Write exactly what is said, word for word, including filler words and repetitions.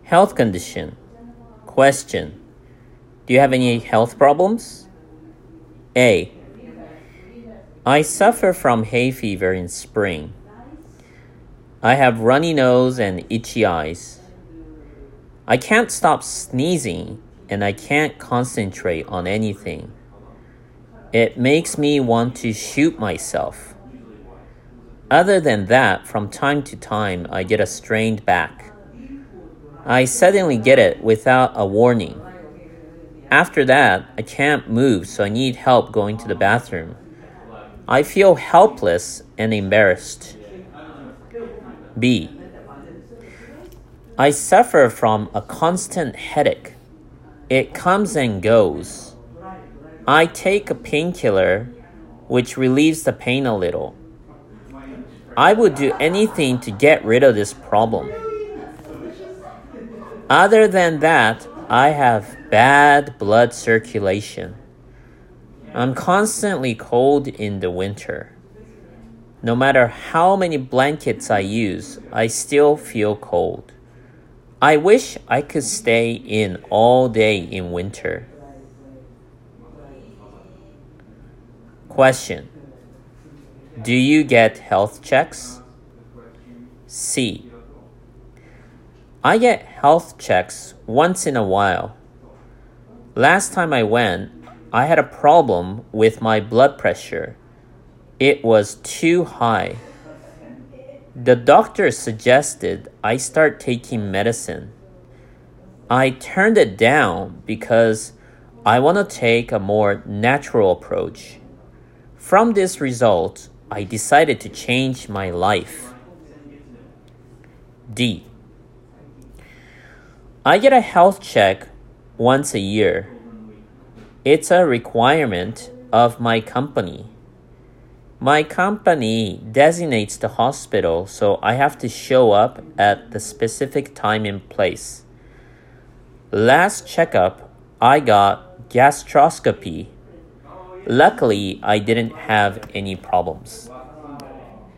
Health condition. Question. Do you have any health problems? A. I suffer from hay fever in spring. I have runny nose and itchy eyes. I can't stop sneezing and I can't concentrate on anything. It makes me want to shoot myself. Other than that, from time to time, I get a strained back. I suddenly get it without a warning. After that, I can't move, so I need help going to the bathroom. I feel helpless and embarrassed. B. I suffer from a constant headache. It comes and goes. I take a painkiller, which relieves the pain a little. I would do anything to get rid of this problem. Other than that, I have bad blood circulation. I'm constantly cold in the winter. No matter how many blankets I use, I still feel cold. I wish I could stay in all day in winter. Question. Do you get health checks? C. I get health checks once in a while. Last time I went, I had a problem with my blood pressure. It was too high. The doctor suggested I start taking medicine. I turned it down because I want to take a more natural approach. From this result, I decided to change my life. D. I get a health check once a year. It's a requirement of my company. My company designates the hospital, so I have to show up at the specific time and place. Last checkup, I got gastroscopy. Luckily, I didn't have any problems.